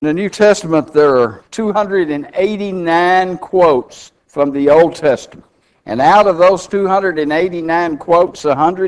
In the New Testament, there are 289 quotes from the Old Testament. And out of those 289 quotes,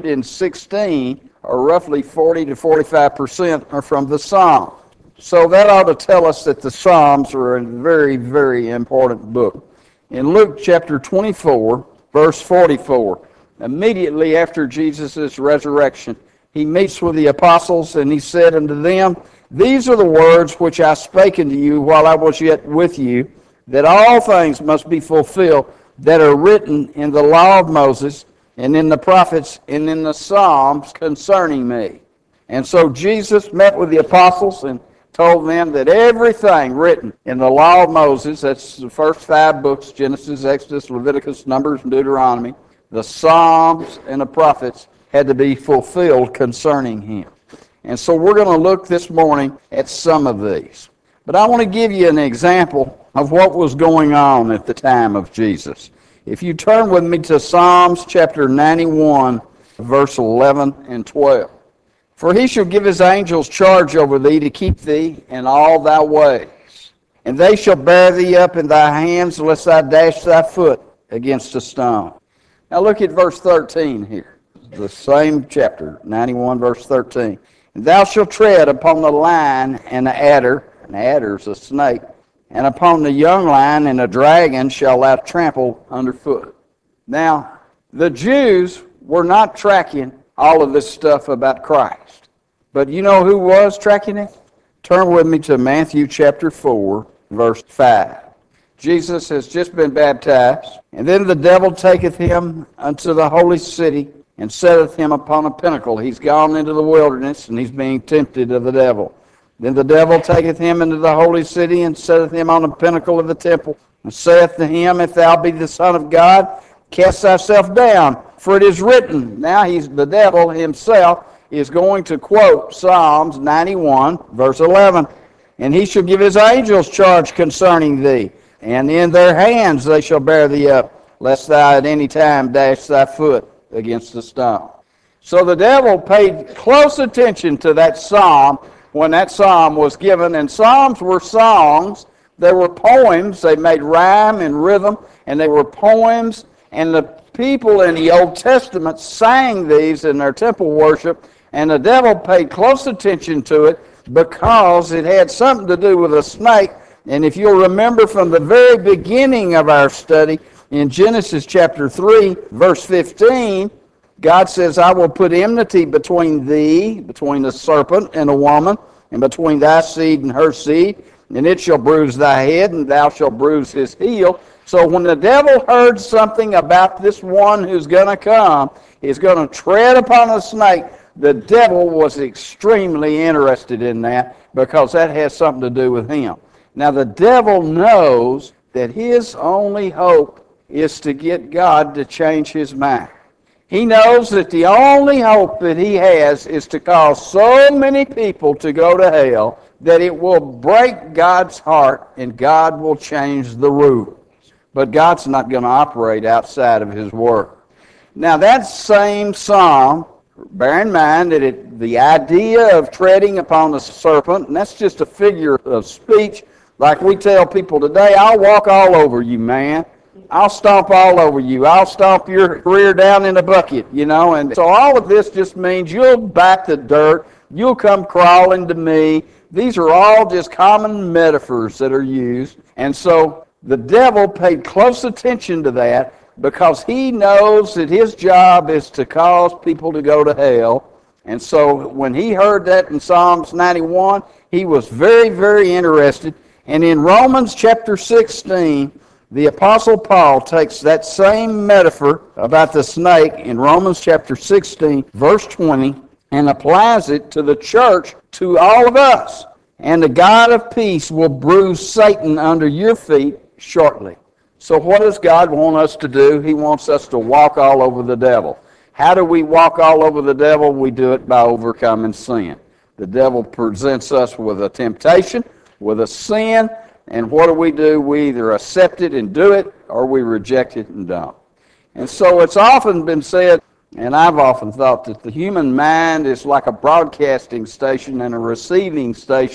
116, or roughly 40 to 45%, are from the Psalms. So that ought to tell us that the Psalms are a very, very important book. In Luke chapter 24, verse 44, immediately after Jesus' resurrection, he meets with the apostles, and he said unto them, These are the words which I spake unto you while I was yet with you, that all things must be fulfilled that are written in the law of Moses, and in the prophets, and in the Psalms concerning me. And so Jesus met with the apostles and told them that everything written in the law of Moses, that's the first 5 books, Genesis, Exodus, Leviticus, Numbers, and Deuteronomy, the Psalms and the prophets had to be fulfilled concerning him. And so we're going to look this morning at some of these. But I want to give you an example of what was going on at the time of Jesus. If you turn with me to Psalms chapter 91, verse 11 and 12. For he shall give his angels charge over thee to keep thee in all thy ways. And they shall bear thee up in thy hands, lest thou dash thy foot against a stone. Now look at verse 13 here. The same chapter, 91, verse 13. And thou shalt tread upon the lion and the adder. An adder is a snake. And upon the young lion and the dragon shall thou trample underfoot. Now, the Jews were not tracking all of this stuff about Christ. But you know who was tracking it? Turn with me to Matthew chapter 4, verse 5. Jesus has just been baptized, and then the devil taketh him unto the holy city, and setteth him upon a pinnacle. He's gone into the wilderness, and he's being tempted of the devil. Then the devil taketh him into the holy city, and setteth him on the pinnacle of the temple, and saith to him, If thou be the Son of God, cast thyself down, for it is written. Now the devil himself is going to quote Psalms 91, verse 11. And he shall give his angels charge concerning thee, and in their hands they shall bear thee up, lest thou at any time dash thy foot against a stone. So the devil paid close attention to that psalm when that psalm was given. And psalms were songs. They were poems. They made rhyme and rhythm, and they were poems. And the people in the Old Testament sang these in their temple worship, and the devil paid close attention to it because it had something to do with a snake. And if you'll remember from the very beginning of our study, in Genesis chapter 3, verse 15, God says, I will put enmity between thee, between the serpent and the woman, and between thy seed and her seed, and it shall bruise thy head, and thou shalt bruise his heel. So when the devil heard something about this one who's going to come, he's going to tread upon a snake, the devil was extremely interested in that because that has something to do with him. Now the devil knows that his only hope is to get God to change his mind. He knows that the only hope that he has is to cause so many people to go to hell that it will break God's heart and God will change the rules. But God's not going to operate outside of his word. Now that same psalm, bear in mind that the idea of treading upon the serpent, and that's just a figure of speech, like we tell people today, I'll walk all over you, man. I'll stomp all over you. I'll stomp your rear down in a bucket, And so all of this just means you'll bite the dirt. You'll come crawling to me. These are all just common metaphors that are used. And so the devil paid close attention to that because he knows that his job is to cause people to go to hell. And so when he heard that in Psalms 91, he was very, very interested. And in Romans chapter 16, the Apostle Paul takes that same metaphor about the snake in Romans chapter 16, verse 20, and applies it to the church, to all of us. And the God of peace will bruise Satan under your feet shortly. So what does God want us to do? He wants us to walk all over the devil. How do we walk all over the devil? We do it by overcoming sin. The devil presents us with a temptation, with a sin, and what do? We either accept it and do it, or we reject it and don't. And so it's often been said, and I've often thought, that the human mind is like a broadcasting station and a receiving station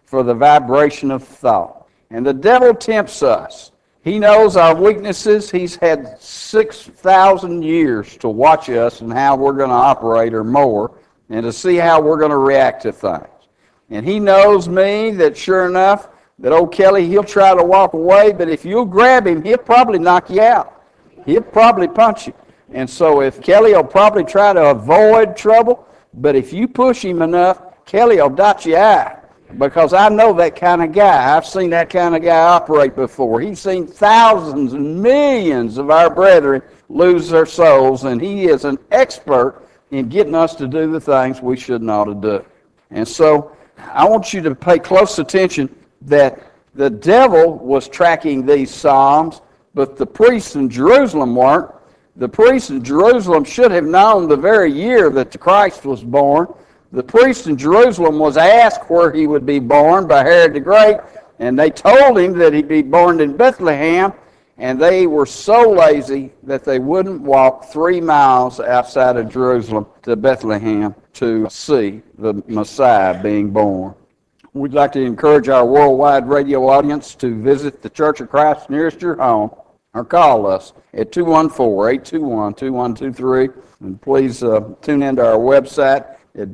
for the vibration of thought. And the devil tempts us. He knows our weaknesses. He's had 6,000 years to watch us and how we're going to operate or more, and to see how we're going to react to things. And he knows me that sure enough, that old Kelly, he'll try to walk away, but if you'll grab him, he'll probably knock you out. He'll probably punch you. And so if Kelly will probably try to avoid trouble, but if you push him enough, Kelly will dot your eye. Because I know that kind of guy. I've seen that kind of guy operate before. He's seen thousands and millions of our brethren lose their souls, and he is an expert in getting us to do the things we should not to do. And so I want you to pay close attention that the devil was tracking these psalms, but the priests in Jerusalem weren't. The priests in Jerusalem should have known the very year that Christ was born. The priest in Jerusalem was asked where he would be born by Herod the Great, and they told him that he'd be born in Bethlehem, and they were so lazy that they wouldn't walk 3 miles outside of Jerusalem to Bethlehem to see the Messiah being born. We'd like to encourage our worldwide radio audience to visit the Church of Christ nearest your home, or call us at 214-821-2123, and please tune into our website at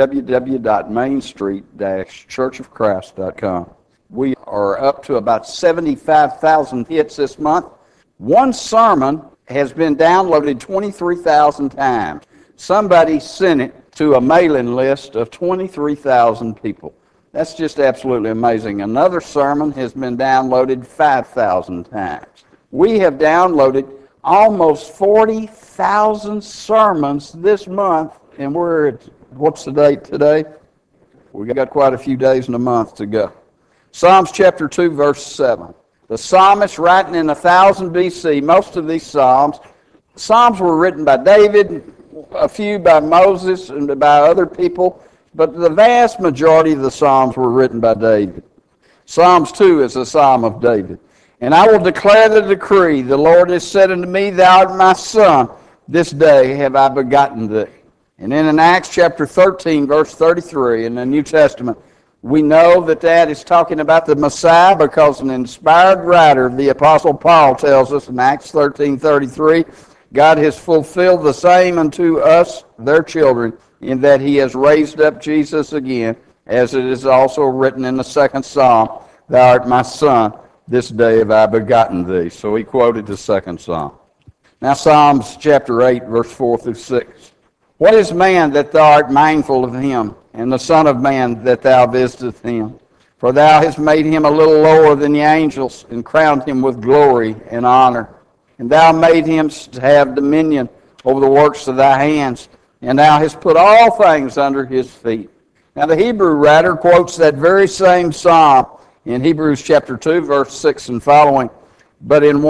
www.mainstreet-churchofchrist.com. We are up to about 75,000 hits this month. One sermon has been downloaded 23,000 times. Somebody sent it to a mailing list of 23,000 people. That's just absolutely amazing. Another sermon has been downloaded 5,000 times. We have downloaded almost 40,000 sermons this month, and we're at, what's the date today? We've got quite a few days in a month to go. Psalms chapter 2, verse 7. The psalmist writing in 1000 BC, most of these psalms were written by David, a few by Moses and by other people, but the vast majority of the psalms were written by David. Psalms 2 is a psalm of David. And I will declare the decree, the Lord has said unto me, thou art my son, this day have I begotten thee. And then in Acts chapter 13, verse 33 in the New Testament, we know that that is talking about the Messiah, because an inspired writer, the Apostle Paul, tells us in Acts 13:33, God has fulfilled the same unto us, their children, in that he has raised up Jesus again, as it is also written in the second psalm, thou art my son, this day have I begotten thee. So he quoted the second psalm. Now Psalms chapter 8, verse 4 through 6. What is man that thou art mindful of him, and the son of man that thou visitest him? For thou hast made him a little lower than the angels, and crowned him with glory and honor. And thou made him to have dominion over the works of thy hands, and thou hast put all things under his feet. Now the Hebrew writer quotes that very same psalm in Hebrews chapter 2, verse 6 and following, but in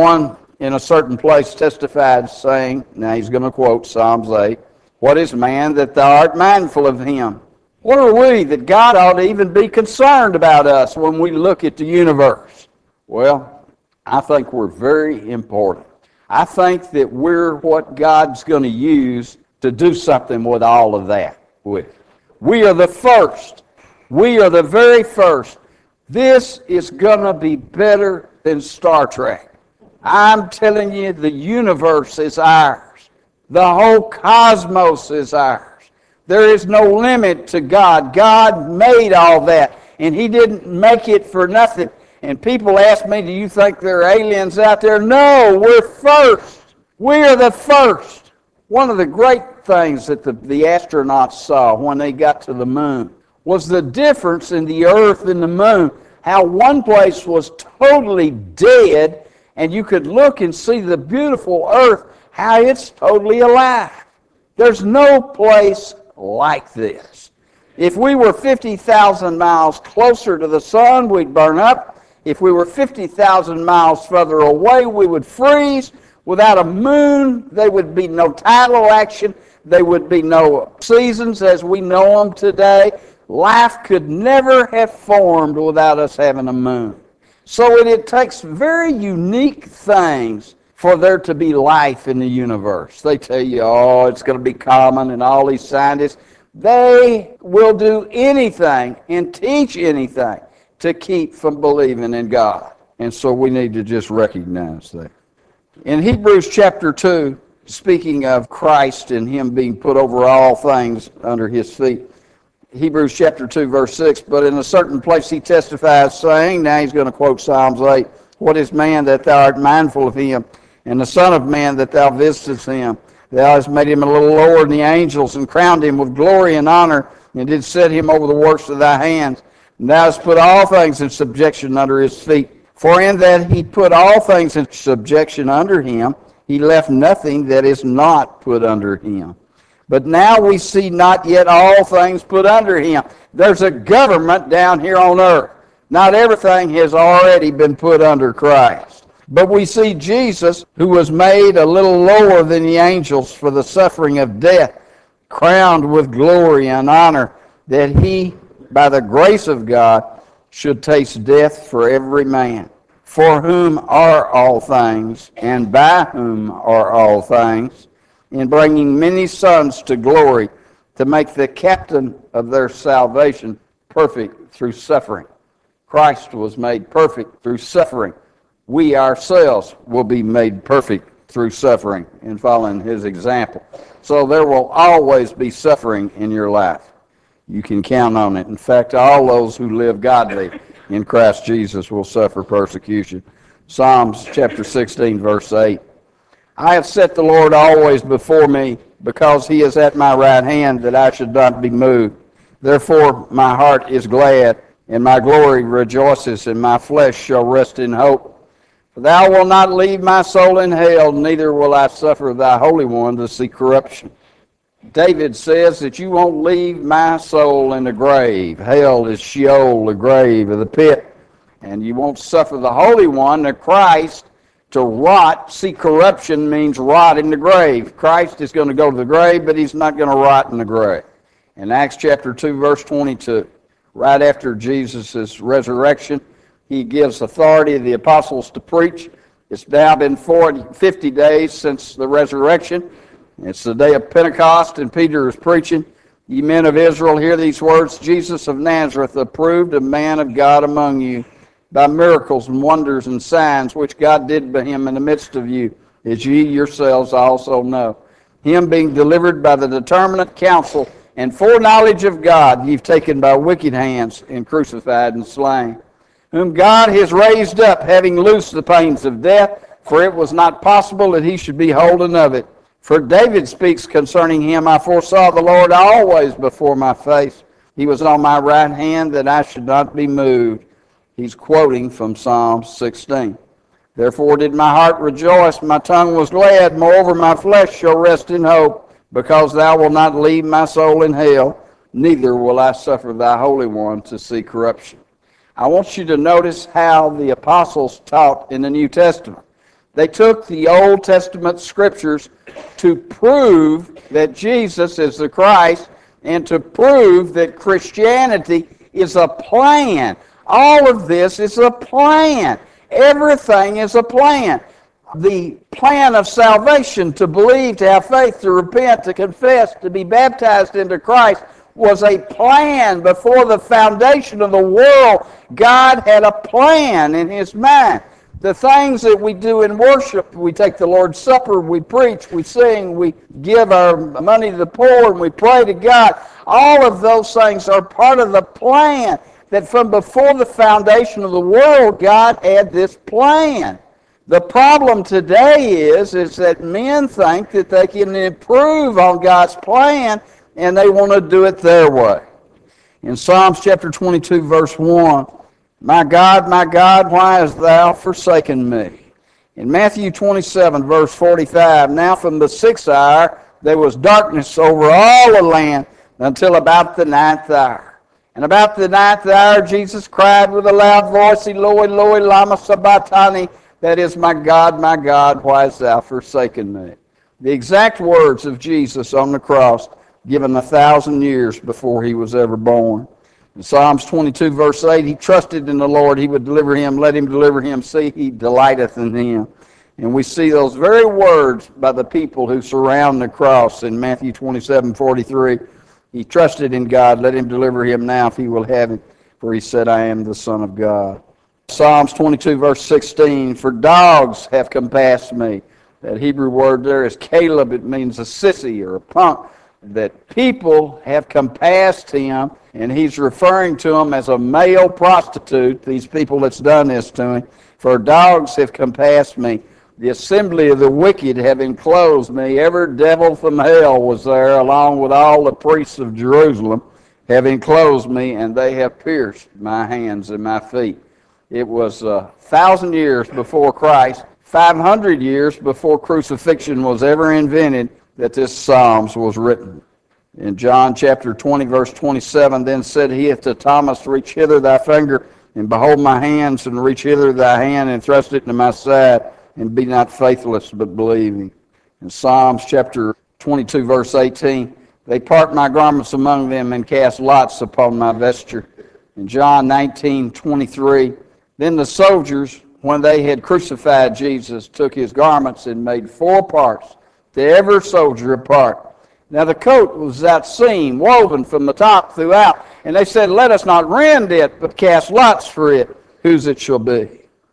a certain place testified, saying, now he's going to quote Psalms 8, what is man that thou art mindful of him? What are we that God ought to even be concerned about us when we look at the universe? Well, I think we're very important. I think that we're what God's going to use to do something with all of that with. We are the first. We are the very first. This is going to be better than Star Trek. I'm telling you, the universe is ours. The whole cosmos is ours. There is no limit to God. God made all that, and he didn't make it for nothing. And people ask me, do you think there are aliens out there? No, we're first. We are the first. One of the great things that the astronauts saw when they got to the moon was the difference in the earth and the moon. How one place was totally dead, and you could look and see the beautiful earth, how it's totally alive. There's no place like this. If we were 50,000 miles closer to the sun, we'd burn up. If we were 50,000 miles further away, we would freeze. Without a moon, there would be no tidal action. There would be no seasons as we know them today. Life could never have formed without us having a moon. So it takes very unique things for there to be life in the universe. They tell you, oh, it's going to be common, and all these scientists, they will do anything and teach anything. to keep from believing in God. And so we need to just recognize that. In Hebrews chapter 2, speaking of Christ and him being put over all things under his feet, Hebrews chapter 2, verse 6, but in a certain place he testifies, saying, now he's going to quote Psalms 8, what is man that thou art mindful of him, and the son of man that thou visitest him? Thou hast made him a little lower than the angels, and crowned him with glory and honor, and did set him over the works of thy hands. And thou hast put all things in subjection under his feet. For in that he put all things in subjection under him, he left nothing that is not put under him. But now we see not yet all things put under him. There's a government down here on earth. Not everything has already been put under Christ. But we see Jesus, who was made a little lower than the angels for the suffering of death, crowned with glory and honor, that he, by the grace of God, should taste death for every man, for whom are all things, and by whom are all things, in bringing many sons to glory, to make the captain of their salvation perfect through suffering. Christ was made perfect through suffering. We ourselves will be made perfect through suffering in following his example. So there will always be suffering in your life. You can count on it. In fact, all those who live godly in Christ Jesus will suffer persecution. Psalms chapter 16, verse 8. I have set the Lord always before me, because he is at my right hand, that I should not be moved. Therefore my heart is glad, and my glory rejoices, and my flesh shall rest in hope. For thou wilt not leave my soul in hell, neither will I suffer thy Holy One to see corruption. David says that you won't leave my soul in the grave. Hell is Sheol, the grave of the pit. And you won't suffer the Holy One, the Christ, to rot. See, corruption means rot in the grave. Christ is going to go to the grave, but he's not going to rot in the grave. In Acts chapter 2, verse 22, right after Jesus' resurrection, he gives authority to the apostles to preach. It's now been 50 days since the resurrection. It's the day of Pentecost, and Peter is preaching. Ye men of Israel, hear these words. Jesus of Nazareth, approved a man of God among you, by miracles and wonders and signs which God did by him in the midst of you, as ye yourselves also know. Him being delivered by the determinate counsel and foreknowledge of God, ye've taken by wicked hands, and crucified and slain, whom God has raised up, having loosed the pains of death, for it was not possible that he should be holden of it. For David speaks concerning him, I foresaw the Lord always before my face. He was on my right hand, that I should not be moved. He's quoting from Psalm 16. Therefore did my heart rejoice, my tongue was glad, moreover my flesh shall rest in hope, because thou wilt not leave my soul in hell, neither will I suffer thy Holy One to see corruption. I want you to notice how the apostles taught in the New Testament. They took the Old Testament scriptures to prove that Jesus is the Christ, and to prove that Christianity is a plan. All of this is a plan. Everything is a plan. The plan of salvation, to believe, to have faith, to repent, to confess, to be baptized into Christ, was a plan before the foundation of the world. God had a plan in his mind. The things that we do in worship, we take the Lord's Supper, we preach, we sing, we give our money to the poor, and we pray to God. All of those things are part of the plan. That from before the foundation of the world, God had this plan. The problem today is that men think that they can improve on God's plan, and they want to do it their way. In Psalms chapter 22, verse 1, my God, why hast thou forsaken me? In Matthew 27, verse 45, now from the 6th hour there was darkness over all the land until about the 9th hour. And about the 9th hour, Jesus cried with a loud voice, Eloi, Eloi, lama sabachthani, that is, my God, why hast thou forsaken me? The exact words of Jesus on the cross, given 1,000 years before he was ever born. In Psalms 22, verse 8, he trusted in the Lord, he would deliver him, let him deliver him, see, he delighteth in him. And we see those very words by the people who surround the cross in Matthew 27, 43. He trusted in God. Let him deliver him now if he will have him. for he said, I am the Son of God. Psalms 22, verse 16, for dogs have compassed me. That Hebrew word there is Caleb. It means a sissy or a punk. That people have compassed him, and he's referring to them as a male prostitute, these people that's done this to him. For dogs have compassed me. The assembly of the wicked have enclosed me. Every devil from hell was there, along with all the priests of Jerusalem, have enclosed me, and they have pierced my hands and my feet. It was 1,000 years before Christ, 500 years before crucifixion was ever invented, that this Psalms was written. In John chapter 20, verse 27, then said he to Thomas, reach hither thy finger, and behold my hands, and reach hither thy hand, and thrust it into my side, and be not faithless, but believing. In Psalms chapter 22, verse 18, they part my garments among them, and cast lots upon my vesture. In John 19:23, then the soldiers, when they had crucified Jesus, took his garments and made 4 parts, to every soldier a part. Now the coat was without seam, woven from the top throughout. And they said, let us not rend it, but cast lots for it, whose it shall be.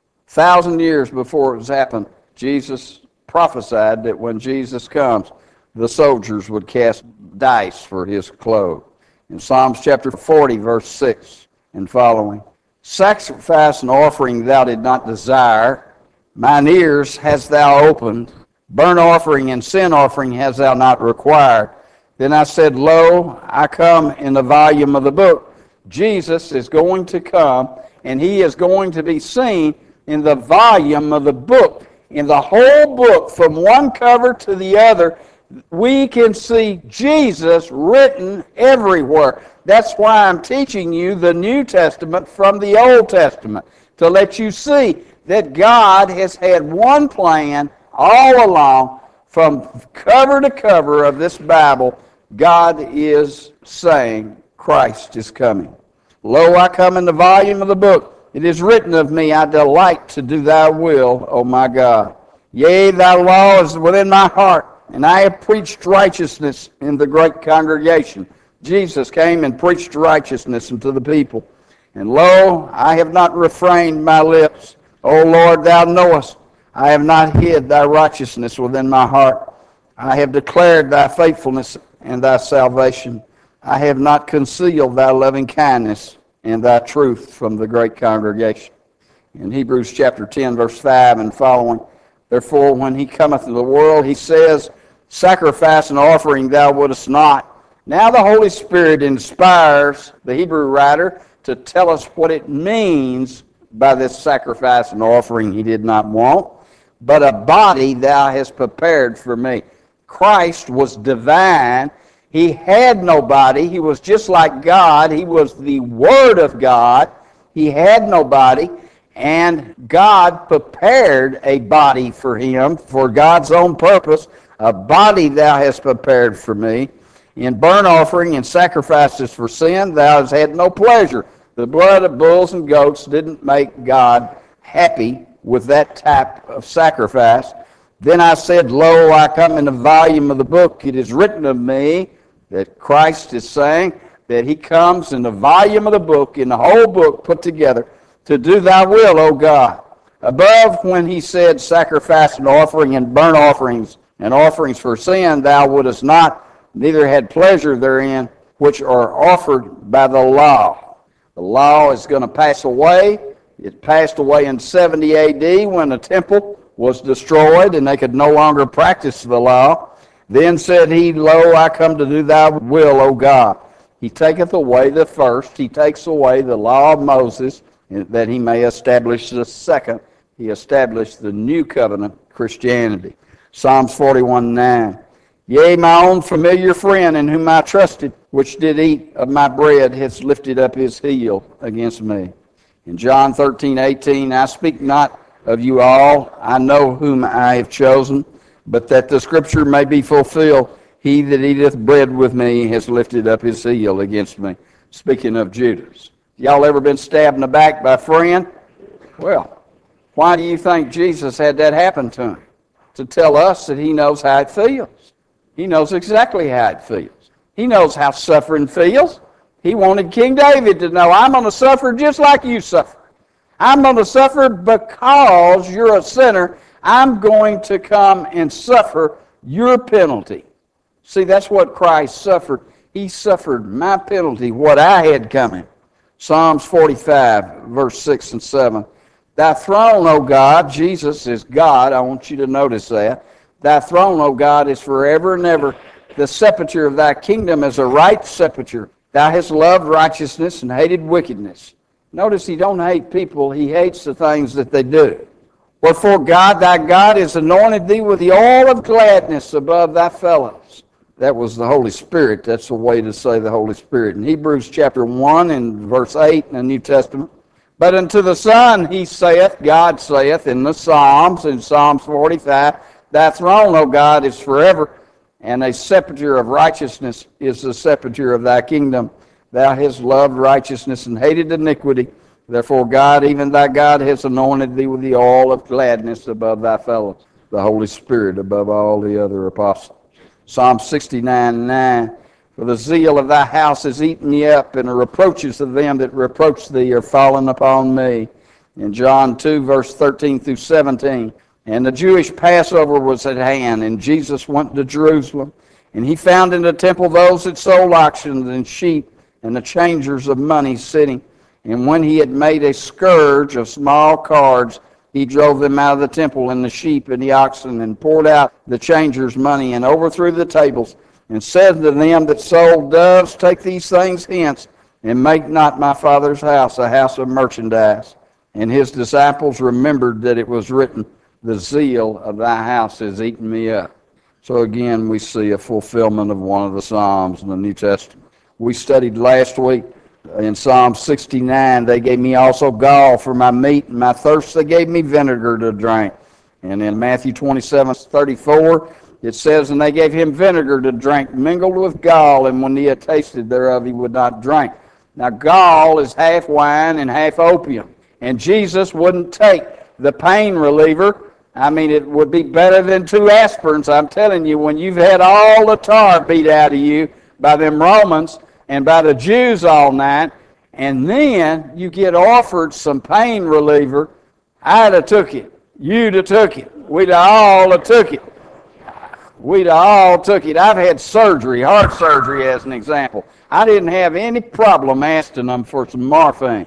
1,000 years before it was happened, Jesus prophesied that when Jesus comes, the soldiers would cast dice for his clothes. In Psalms chapter 40, verse 6 and following, sacrifice and offering thou did not desire, mine ears hast thou opened, burnt offering and sin offering hast thou not required. Then I said, lo, I come in the volume of the book. Jesus is going to come, and he is going to be seen in the volume of the book. In the whole book, from one cover to the other, we can see Jesus written everywhere. That's why I'm teaching you the New Testament from the Old Testament, to let you see that God has had one plan all along. From cover to cover of this Bible, God is saying Christ is coming. Lo, I come in the volume of the book. It is written of me, I delight to do thy will, O my God. Yea, thy law is within my heart, and I have preached righteousness in the great congregation. Jesus came and preached righteousness unto the people. And lo, I have not refrained my lips. O Lord, thou knowest, I have not hid thy righteousness within my heart. I have declared thy faithfulness and thy salvation. I have not concealed thy loving kindness and thy truth from the great congregation. In Hebrews chapter 10, verse 5 and following, therefore, when he cometh into the world, he says, sacrifice and offering thou wouldest not. Now the Holy Spirit inspires the Hebrew writer to tell us what it means by this sacrifice and offering he did not want, but a body thou hast prepared for me. Christ was divine. He had no body. He was just like God. He was the Word of God. He had no body. And God prepared a body for him for God's own purpose. A body thou hast prepared for me. In burnt offering and sacrifices for sin, thou hast had no pleasure. The blood of bulls and goats didn't make God happy with that type of sacrifice. Then I said, lo, I come in the volume of the book. It is written of me, that Christ is saying that he comes in the volume of the book, in the whole book put together, to do thy will, O God. Above, when he said sacrifice and offering and burnt offerings and offerings for sin, thou wouldest not, neither had pleasure therein, which are offered by the law. The law is going to pass away. It passed away in 70 A.D. when the temple was destroyed and they could no longer practice the law. Then said he, lo, I come to do thy will, O God. He taketh away the first. He takes away the law of Moses, that he may establish the second. He established the new covenant, Christianity. Psalms 41:9. Yea, my own familiar friend in whom I trusted, which did eat of my bread, has lifted up his heel against me. In John 13:18, I speak not of you all, I know whom I have chosen, but that the scripture may be fulfilled, he that eateth bread with me has lifted up his heel against me. Speaking of Judas. Y'all ever been stabbed in the back by a friend? Well, why do you think Jesus had that happen to him? To tell us that he knows how it feels. He knows exactly how it feels. He knows how suffering feels. He wanted King David to know, I'm going to suffer just like you suffer. I'm going to suffer because you're a sinner. I'm going to come and suffer your penalty. See, that's what Christ suffered. He suffered my penalty, what I had coming. Psalms 45, verse 6 and 7. Thy throne, O God, Jesus is God. I want you to notice that. Thy throne, O God, is forever and ever. The sepulchre of thy kingdom is a right sepulchre. Thou hast loved righteousness and hated wickedness. Notice he don't hate people. He hates the things that they do. Wherefore God, thy God, has anointed thee with the oil of gladness above thy fellows. That was the Holy Spirit. That's the way to say the Holy Spirit. In Hebrews chapter 1 and verse 8 in the New Testament. But unto the Son he saith, God saith in the Psalms, in Psalms 45, Thy throne, O God, is forever, and a sepulchre of righteousness is the sepulchre of thy kingdom. Thou hast loved righteousness and hated iniquity. Therefore God, even thy God, has anointed thee with the oil of gladness above thy fellows, the Holy Spirit above all the other apostles. Psalm 69:9. For the zeal of thy house has eaten me up, and the reproaches of them that reproach thee are fallen upon me. In John 2, verse 13 through 17. And the Jewish Passover was at hand, and Jesus went to Jerusalem. And he found in the temple those that sold oxen and sheep, and the changers of money sitting. And when he had made a scourge of small cards, he drove them out of the temple, and the sheep and the oxen, and poured out the changers' money, and overthrew the tables, and said to them that sold doves, Take these things hence, and make not my Father's house a house of merchandise. And his disciples remembered that it was written, The zeal of thy house has eaten me up. So again, we see a fulfillment of one of the Psalms in the New Testament. We studied last week in Psalm 69, they gave me also gall for my meat, and my thirst they gave me vinegar to drink. And in Matthew 27:34, it says, And they gave him vinegar to drink, mingled with gall, and when he had tasted thereof, he would not drink. Now gall is half wine and half opium. And Jesus wouldn't take the pain reliever. I mean, it would be better than 2 aspirins. I'm telling you, when you've had all the tar beat out of you by them Romans and by the Jews all night, and then you get offered some pain reliever, I'd have took it. You'd have took it. We'd all have took it. We'd all took it. I've had surgery, heart surgery as an example. I didn't have any problem asking them for some morphine.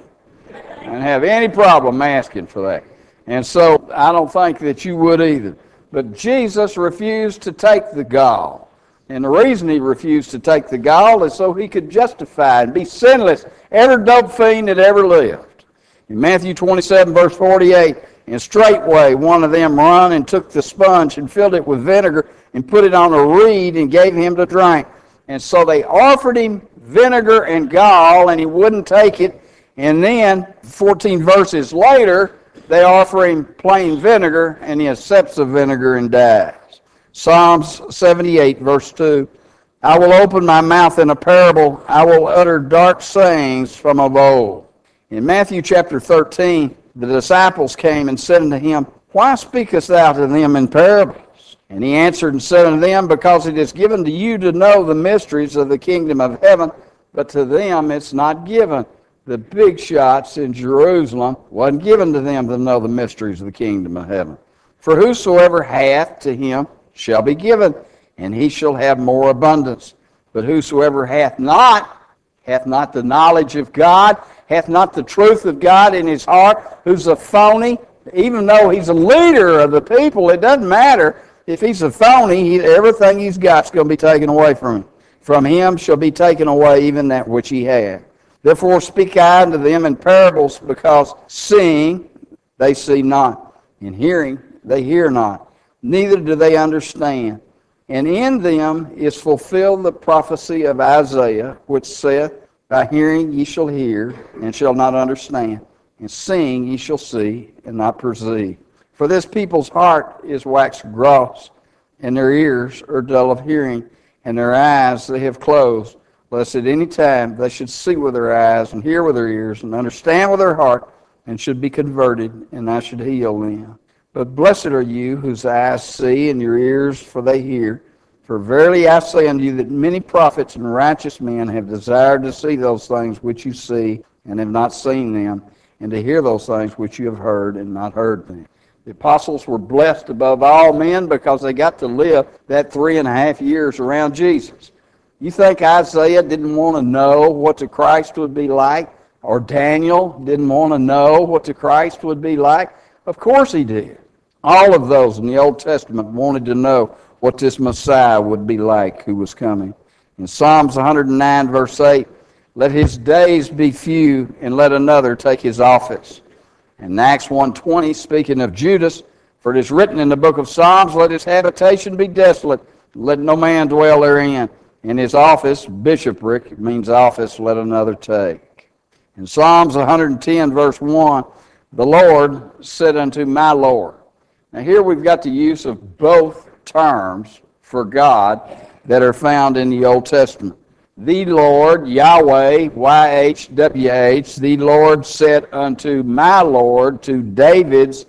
I didn't have any problem asking for that. And so I don't think that you would either. But Jesus refused to take the gall. And the reason he refused to take the gall is so he could justify and be sinless every dope fiend that ever lived. In Matthew 27, verse 48, And straightway one of them run and took the sponge and filled it with vinegar and put it on a reed and gave him to drink. And so they offered him vinegar and gall, and he wouldn't take it. And then 14 verses later, they offer him plain vinegar, and he accepts the vinegar and dies. Psalms 78, verse 2, I will open my mouth in a parable. I will utter dark sayings from of old. In Matthew chapter 13, the disciples came and said unto him, Why speakest thou to them in parables? And he answered and said unto them, Because it is given to you to know the mysteries of the kingdom of heaven, but to them it's not given. The big shots in Jerusalem wasn't given to them to know the mysteries of the kingdom of heaven. For whosoever hath, to him shall be given, and he shall have more abundance. But whosoever hath not the knowledge of God, hath not the truth of God in his heart, who's a phony, even though he's a leader of the people, it doesn't matter. If he's a phony, everything he's got is going to be taken away from him. From him shall be taken away even that which he had. Therefore speak I unto them in parables, because seeing they see not, and hearing they hear not, neither do they understand. And in them is fulfilled the prophecy of Isaiah, which saith, By hearing ye shall hear, and shall not understand, and seeing ye shall see, and not perceive. For this people's heart is waxed gross, and their ears are dull of hearing, and their eyes they have closed, lest at any time they should see with their eyes, and hear with their ears, and understand with their heart, and should be converted, and I should heal them. But blessed are you whose eyes see, and your ears, for they hear. For verily I say unto you that many prophets and righteous men have desired to see those things which you see, and have not seen them, and to hear those things which you have heard, and not heard them. The apostles were blessed above all men because they got to live that 3.5 years around Jesus. You think Isaiah didn't want to know what the Christ would be like? Or Daniel didn't want to know what the Christ would be like? Of course he did. All of those in the Old Testament wanted to know what this Messiah would be like who was coming. In Psalms 109, verse 8, let his days be few, and let another take his office. In Acts 1:20, speaking of Judas, for it is written in the book of Psalms, let his habitation be desolate, let no man dwell therein. In his office, bishopric, it means office, let another take. In Psalms 110, verse 1, the Lord said unto my Lord. Now here we've got the use of both terms for God that are found in the Old Testament. The Lord, Yahweh, YHWH, the Lord said unto my Lord, to David's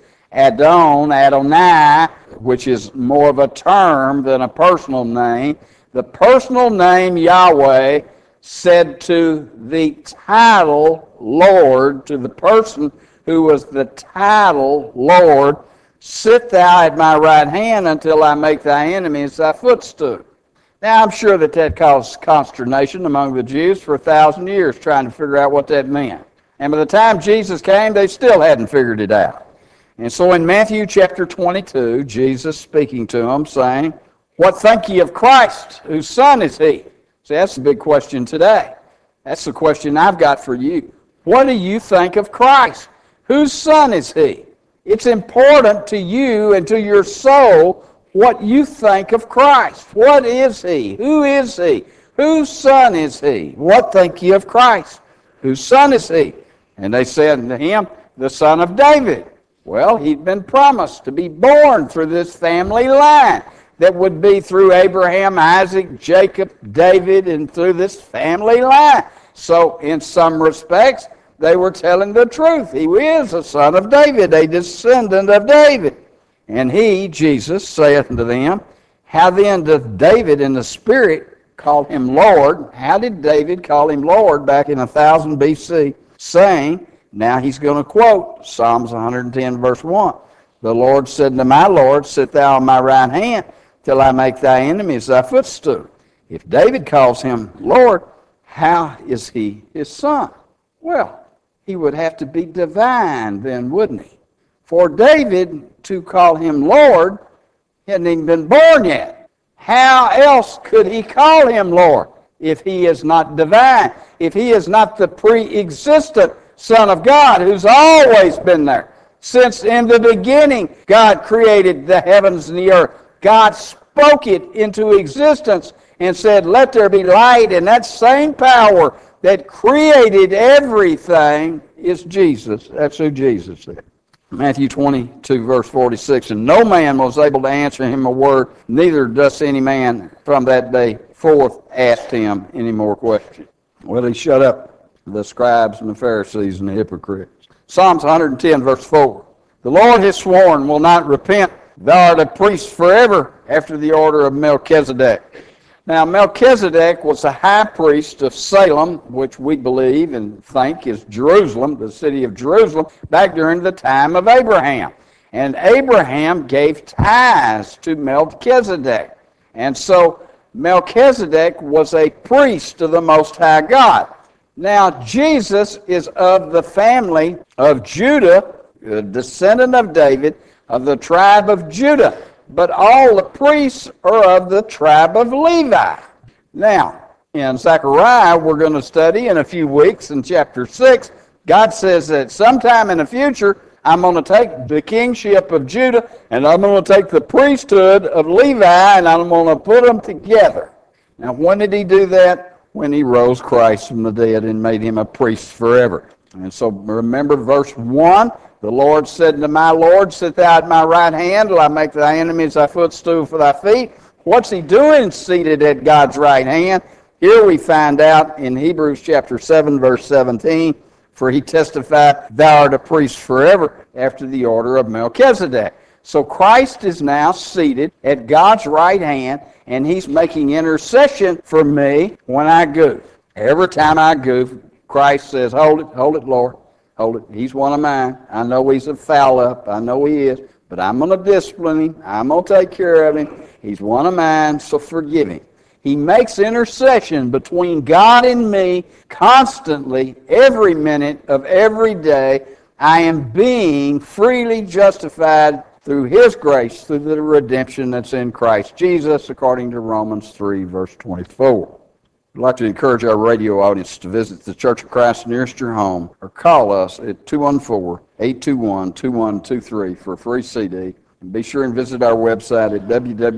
Adonai, which is more of a term than a personal name. The personal name Yahweh said to the title Lord, to the person who was the title Lord, sit thou at my right hand until I make thy enemies thy footstool. Now, I'm sure that caused consternation among the Jews for 1,000 years trying to figure out what that meant. And by the time Jesus came, they still hadn't figured it out. And so in Matthew chapter 22, Jesus speaking to them, saying, what think ye of Christ? Whose son is he? See, that's the big question today. That's the question I've got for you. What do you think of Christ? Whose son is he? It's important to you and to your soul what you think of Christ. What is he? Who is he? Whose son is he? What think ye of Christ? Whose son is he? And they said to him, the son of David. Well, he'd been promised to be born through this family line that would be through Abraham, Isaac, Jacob, David, and through this family line. So in some respects, they were telling the truth. He is a son of David, a descendant of David. And he, Jesus, saith unto them, how then doth David in the Spirit call him Lord? How did David call him Lord back in 1000 BC? Saying, now he's going to quote Psalms 110, verse 1. The Lord said unto my Lord, sit thou on my right hand, till I make thy enemies thy footstool. If David calls him Lord, how is he his son? Well, he would have to be divine then, wouldn't he? For David to call him Lord, he hadn't even been born yet. How else could he call him Lord if he is not divine, if he is not the pre-existent Son of God who's always been there? Since in the beginning God created the heavens and the earth. God spoke it into existence and said, let there be light, and that same power that created everything is Jesus. That's who Jesus is. Matthew 22, verse 46, and no man was able to answer him a word, neither does any man from that day forth ask him any more questions. Well, he shut up the scribes and the Pharisees and the hypocrites. Psalms 110, verse 4, the Lord has sworn, will not repent. Thou art a priest forever after the order of Melchizedek. Now, Melchizedek was a high priest of Salem, which we believe and think is Jerusalem, the city of Jerusalem, back during the time of Abraham. And Abraham gave tithes to Melchizedek. And so Melchizedek was a priest of the Most High God. Now, Jesus is of the family of Judah, a descendant of David, of the tribe of Judah. But all the priests are of the tribe of Levi. Now, in Zechariah, we're going to study in a few weeks in chapter 6, God says that sometime in the future, I'm going to take the kingship of Judah, and I'm going to take the priesthood of Levi, and I'm going to put them together. Now, when did he do that? When he rose Christ from the dead and made him a priest forever. And so remember verse 1, the Lord said unto my Lord, sit thou at my right hand, till I make thy enemies thy footstool for thy feet. What's he doing seated at God's right hand? Here we find out in Hebrews chapter 7, verse 17, for he testified, thou art a priest forever after the order of Melchizedek. So Christ is now seated at God's right hand, and he's making intercession for me when I goof. Every time I goof, Christ says, hold it, Lord, hold it. He's one of mine. I know he's a foul up. I know he is, but I'm going to discipline him. I'm going to take care of him. He's one of mine, so forgive him. He makes intercession between God and me constantly, every minute of every day. I am being freely justified through his grace, through the redemption that's in Christ Jesus, according to Romans 3, verse 24. I'd like to encourage our radio audience to visit the Church of Christ nearest your home or call us at 214-821-2123 for a free CD. And be sure and visit our website at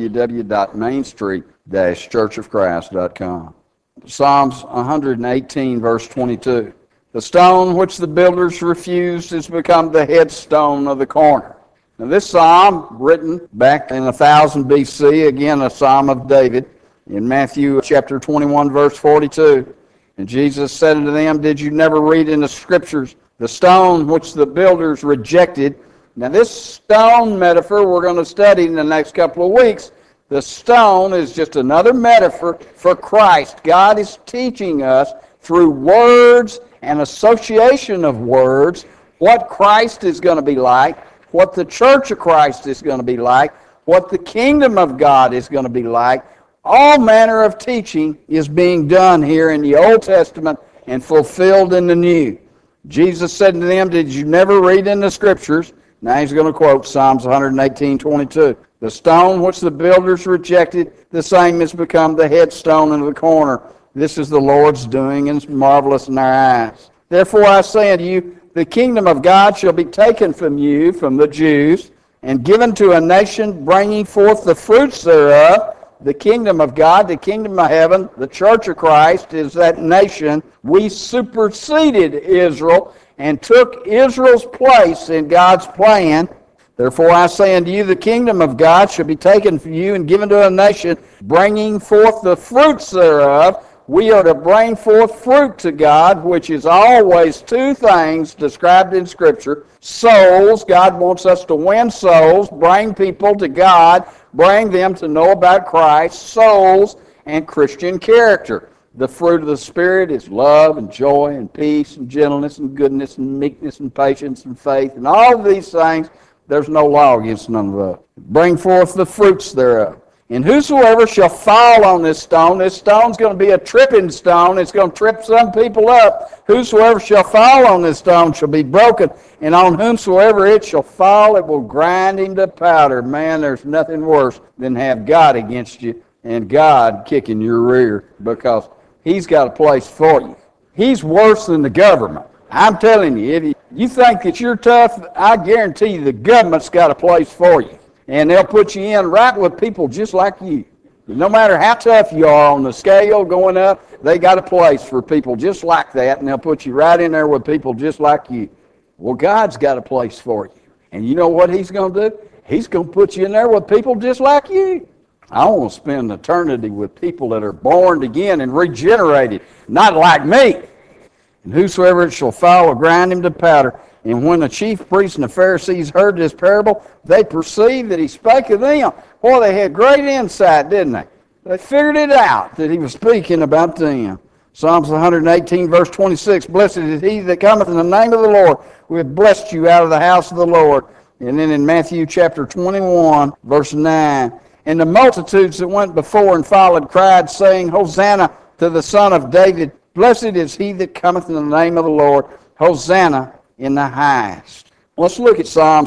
www.mainstreet-churchofchrist.com. Psalms 118, verse 22. The stone which the builders refused has become the headstone of the corner. Now this psalm, written back in 1000 BC, again a psalm of David, in Matthew chapter 21, verse 42. And Jesus said unto them, did you never read in the Scriptures, the stone which the builders rejected? Now this stone metaphor we're going to study in the next couple of weeks. The stone is just another metaphor for Christ. God is teaching us through words and association of words what Christ is going to be like, what the Church of Christ is going to be like, what the kingdom of God is going to be like. All manner of teaching is being done here in the Old Testament and fulfilled in the New. Jesus said to them, did you never read in the Scriptures? Now he's going to quote Psalms 118:22. The stone which the builders rejected, the same has become the headstone in the corner. This is the Lord's doing, and it's marvelous in our eyes. Therefore I say unto you, the kingdom of God shall be taken from you, from the Jews, and given to a nation bringing forth the fruits thereof. The kingdom of God, the kingdom of heaven, the Church of Christ is that nation. We superseded Israel and took Israel's place in God's plan. Therefore I say unto you, the kingdom of God shall be taken from you and given to a nation, bringing forth the fruits thereof. We are to bring forth fruit to God, which is always two things described in Scripture. Souls, God wants us to win souls, bring people to God, bring them to know about Christ, souls, and Christian character. The fruit of the Spirit is love and joy and peace and gentleness and goodness and meekness and patience and faith. And all of these things, there's no law against none of those. Bring forth the fruits thereof. And whosoever shall fall on this stone's going to be a tripping stone. It's going to trip some people up. Whosoever shall fall on this stone shall be broken, and on whomsoever it shall fall, it will grind him to powder. Man, there's nothing worse than have God against you and God kicking your rear, because he's got a place for you. He's worse than the government. I'm telling you, if you think that you're tough, I guarantee you the government's got a place for you. And they'll put you in right with people just like you. No matter how tough you are on the scale going up, they got a place for people just like that, and they'll put you right in there with people just like you. Well, God's got a place for you. And you know what he's going to do? He's going to put you in there with people just like you. I want to spend eternity with people that are born again and regenerated, not like me. And whosoever it shall fall will grind him to powder. And when the chief priests and the Pharisees heard this parable, they perceived that he spake of them. Boy, they had great insight, didn't they? They figured it out that he was speaking about them. Psalms 118, verse 26, blessed is he that cometh in the name of the Lord. We have blessed you out of the house of the Lord. And then in Matthew chapter 21, verse 9, and the multitudes that went before and followed cried, saying, Hosanna to the Son of David. Blessed is he that cometh in the name of the Lord. Hosanna in the highest. Let's look at Psalms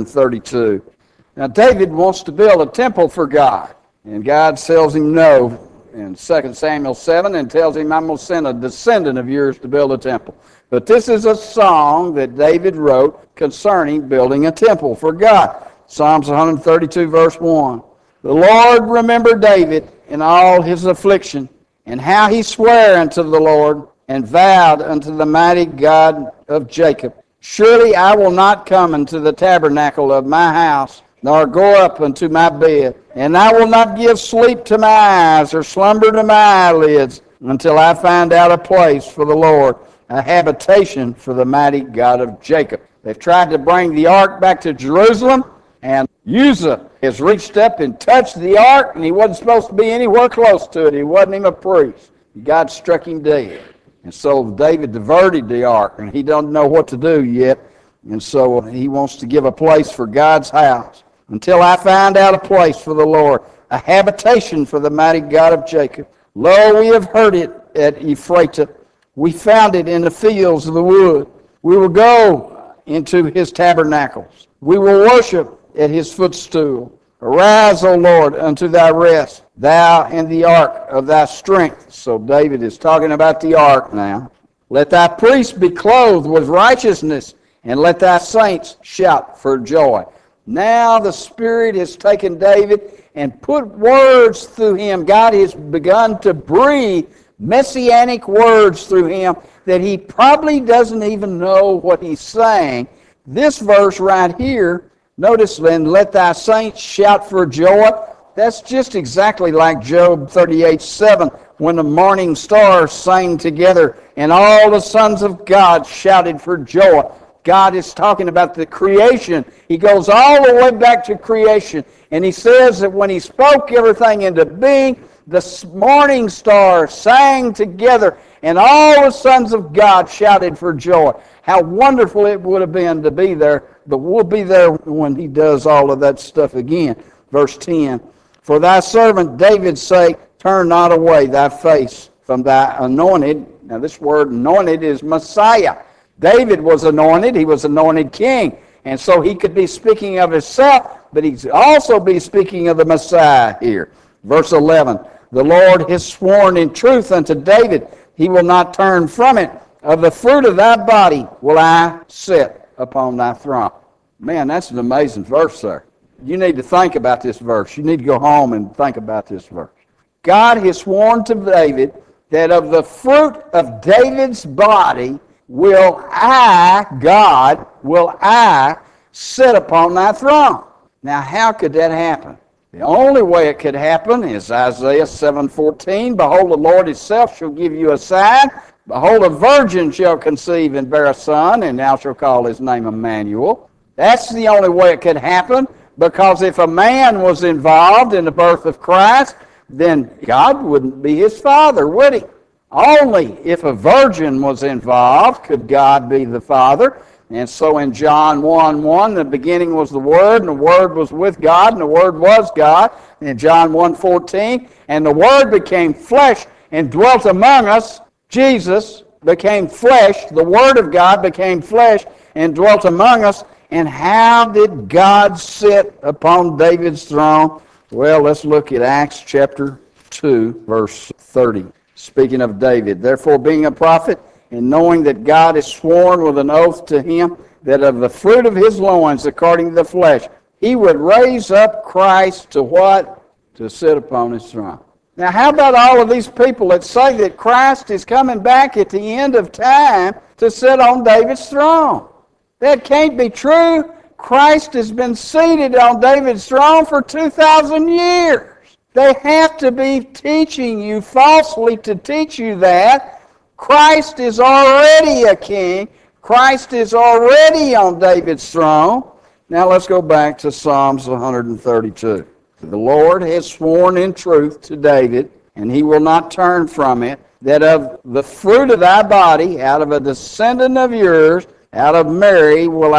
132. Now David wants to build a temple for God, and God tells him no in 2 Samuel 7 and tells him, I'm going to send a descendant of yours to build a temple. But this is a song that David wrote concerning building a temple for God. Psalms 132 verse 1. The Lord remembered David in all his affliction, and how he sware unto the Lord, and vowed unto the mighty God of Jacob, surely I will not come into the tabernacle of my house, nor go up unto my bed, and I will not give sleep to my eyes, or slumber to my eyelids, until I find out a place for the Lord, a habitation for the mighty God of Jacob. They've tried to bring the ark back to Jerusalem, and Uzzah has reached up and touched the ark, and he wasn't supposed to be anywhere close to it. He wasn't even a priest. God struck him dead. And so David diverted the ark, and he doesn't know what to do yet. And so he wants to give a place for God's house. Until I find out a place for the Lord, a habitation for the mighty God of Jacob. Lo, we have heard it at Ephratah. We found it in the fields of the wood. We will go into his tabernacles. We will worship at his footstool. Arise, O Lord, unto thy rest, thou and the ark of thy strength. So David is talking about the ark now. Let thy priests be clothed with righteousness, and let thy saints shout for joy. Now the Spirit has taken David and put words through him. God has begun to breathe messianic words through him that he probably doesn't even know what he's saying. This verse right here, notice then, let thy saints shout for joy. That's just exactly like Job 38:7, when the morning stars sang together and all the sons of God shouted for joy. God is talking about the creation. He goes all the way back to creation. And he says that when he spoke everything into being, the morning stars sang together and all the sons of God shouted for joy. How wonderful it would have been to be there, but we'll be there when he does all of that stuff again. Verse 10, for thy servant David's sake, turn not away thy face from thy anointed. Now this word anointed is Messiah. David was anointed. He was anointed king. And so he could be speaking of himself, but he'd also be speaking of the Messiah here. Verse 11, the Lord has sworn in truth unto David, he will not turn from it. Of the fruit of thy body will I sit upon thy throne. Man, that's an amazing verse there. You need to think about this verse. You need to go home and think about this verse. God has sworn to David that of the fruit of David's body will I, God, will I sit upon thy throne. Now, how could that happen? The only way it could happen is Isaiah 7:14. Behold, the Lord himself shall give you a sign. Behold, a virgin shall conceive and bear a son, and thou shalt call his name Emmanuel. That's the only way it could happen, because if a man was involved in the birth of Christ, then God wouldn't be his father, would he? Only if a virgin was involved could God be the Father. And so in John 1:1, the beginning was the Word, and the Word was with God, and the Word was God. In John 1:14, and the Word became flesh and dwelt among us. Jesus became flesh. The Word of God became flesh and dwelt among us. And how did God sit upon David's throne? Well, let's look at Acts chapter 2, verse 30. Speaking of David, therefore being a prophet, and knowing that God has sworn with an oath to him that of the fruit of his loins, according to the flesh, he would raise up Christ to what? To sit upon his throne. Now, how about all of these people that say that Christ is coming back at the end of time to sit on David's throne? That can't be true. Christ has been seated on David's throne for 2,000 years. They have to be teaching you falsely to teach you that. Christ is already a king. Christ is already on David's throne. Now let's go back to Psalms 132. The Lord has sworn in truth to David, and he will not turn from it, that of the fruit of thy body, out of a descendant of yours, out of Mary, will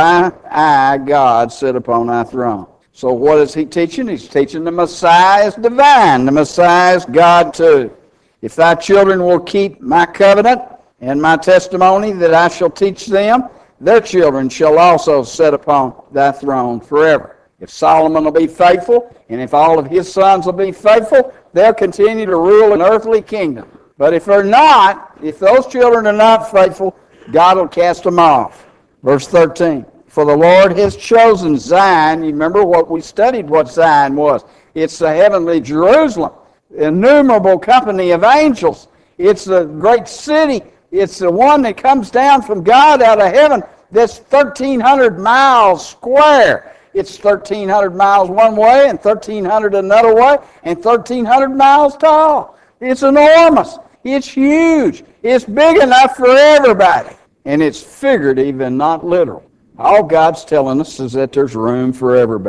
I, God, sit upon thy throne. So what is he teaching? He's teaching the Messiah is divine. The Messiah is God too. If thy children will keep my covenant and my testimony that I shall teach them, their children shall also sit upon thy throne forever. If Solomon will be faithful, and if all of his sons will be faithful, they'll continue to rule an earthly kingdom. But if they're not, if those children are not faithful, God will cast them off. Verse 13. For the Lord has chosen Zion. You remember what we studied what Zion was. It's the heavenly Jerusalem, innumerable company of angels. It's the great city. It's the one that comes down from God out of heaven that's 1,300 miles square. It's 1,300 miles one way and 1,300 another way and 1,300 miles tall. It's enormous. It's huge. It's big enough for everybody. And it's figurative and not literal. All God's telling us is that there's room for everybody.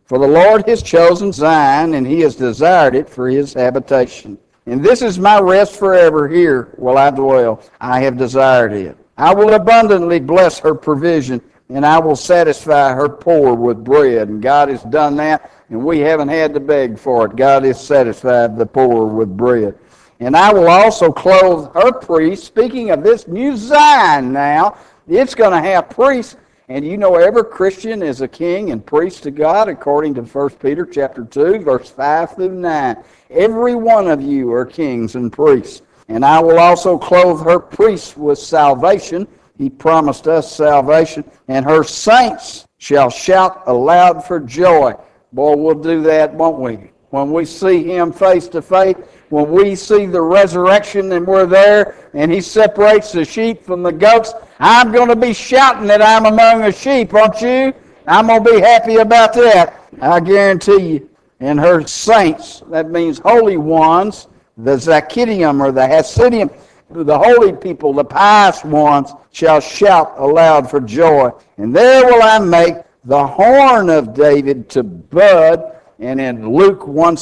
For the Lord has chosen Zion, and he has desired it for his habitation. And this is my rest forever. Here will I dwell. I have desired it. I will abundantly bless her provision, and I will satisfy her poor with bread. And God has done that, and we haven't had to beg for it. God has satisfied the poor with bread. And I will also clothe her priests. Speaking of this new Zion now, it's going to have priests. And you know every Christian is a king and priest to God, according to 1 Peter chapter 2, verse 5 through 9. Every one of you are kings and priests. And I will also clothe her priests with salvation. He promised us salvation. And her saints shall shout aloud for joy. Boy, we'll do that, won't we? When we see him face to face, when we see the resurrection and we're there, and he separates the sheep from the goats, I'm going to be shouting that I'm among the sheep, aren't you? I'm going to be happy about that. I guarantee you. And her saints, that means holy ones, the Zakidium or the Hasidim, the holy people, the pious ones, shall shout aloud for joy. And there will I make the horn of David to bud. And in Luke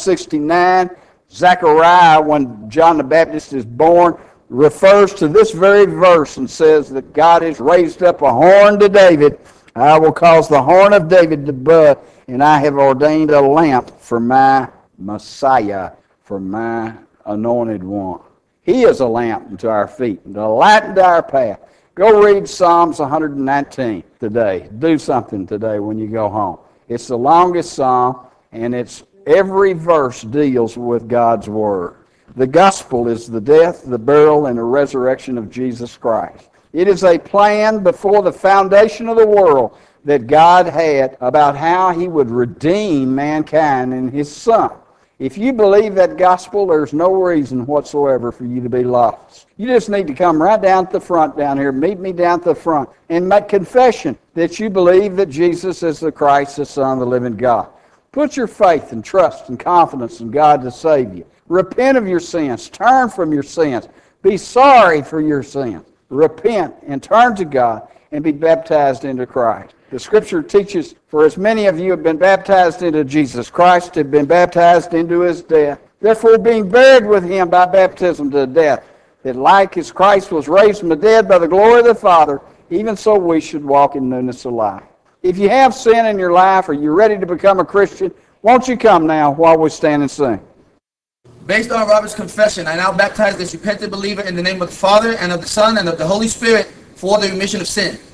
1:69, Zechariah, when John the Baptist is born, refers to this very verse and says that God has raised up a horn to David. I will cause the horn of David to bud, and I have ordained a lamp for my Messiah, for my anointed one. He is a lamp unto our feet, and a light unto our path. Go read Psalms 119 today. Do something today when you go home. It's the longest psalm, and every verse deals with God's Word. The gospel is the death, the burial, and the resurrection of Jesus Christ. It is a plan before the foundation of the world that God had about how he would redeem mankind in his Son. If you believe that gospel, there's no reason whatsoever for you to be lost. You just need to come right down to the front down here, meet me down at the front, and make confession that you believe that Jesus is the Christ, the Son of the living God. Put your faith and trust and confidence in God to save you. Repent of your sins. Turn from your sins. Be sorry for your sins. Repent and turn to God and be baptized into Christ. The Scripture teaches, for as many of you have been baptized into Jesus Christ, have been baptized into his death, therefore being buried with him by baptism to death, that like as Christ was raised from the dead by the glory of the Father, even so we should walk in newness of life. If you have sin in your life or you're ready to become a Christian, won't you come now while we stand and sing? Based on Robert's confession, I now baptize this repentant believer in the name of the Father, and of the Son, and of the Holy Spirit for the remission of sin.